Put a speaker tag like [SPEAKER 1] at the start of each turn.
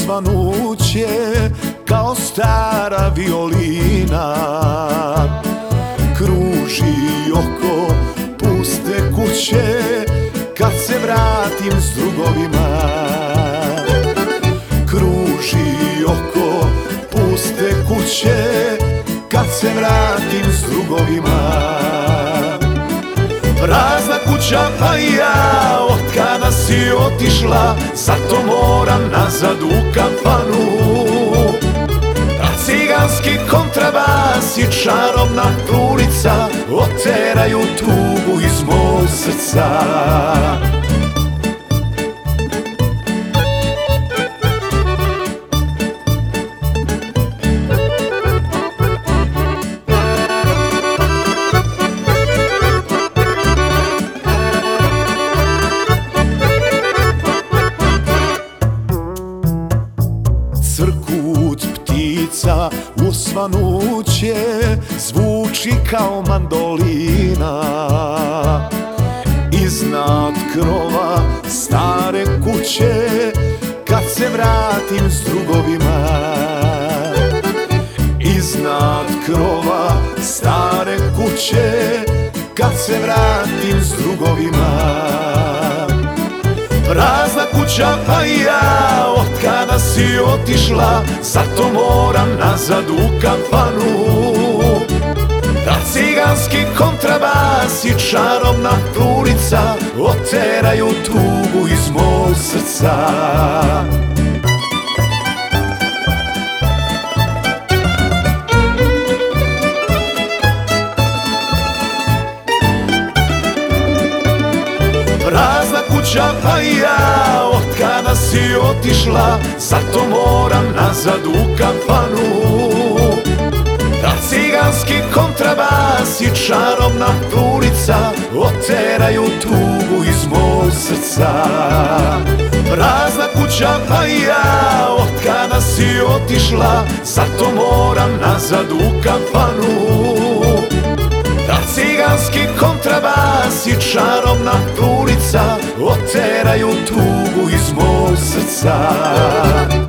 [SPEAKER 1] osvanuće kao stara violina. Kruži oko puste kuće kad se vratim s drugovima. Kruži oko puste kuće kad se vratim s drugovima. Prazna kuća pa i ja od kada si otišla, zato moram nazad u kafanu. A ciganski kontrabas i čarobna trulica oteraju tugu iz mog srca. Crkut ptica u osvanuće zvuči kao mandolina. Iznad krova stare kuće kad se vratim s drugovima. Iznad krova stare kuće kad se vratim s drugovima. Prazna kuća pa i ja od kada si otišla, zato moram nazad u kafanu. Da ciganski kontrabas i čarobna trulica oteraju tugu iz mog srca. Prazna kuća pa i ja od kada si otišla, zato moram nazad u kafanu. Da ciganski kontrabas i čarobna trulica oteraju tugu iz mog srca. Prazna kuća pa i ja od kada si otišla, zato moram nazad u kafanu. Da ciganski kontrabas i čarobna trulica oteraju tugu iz mog srca.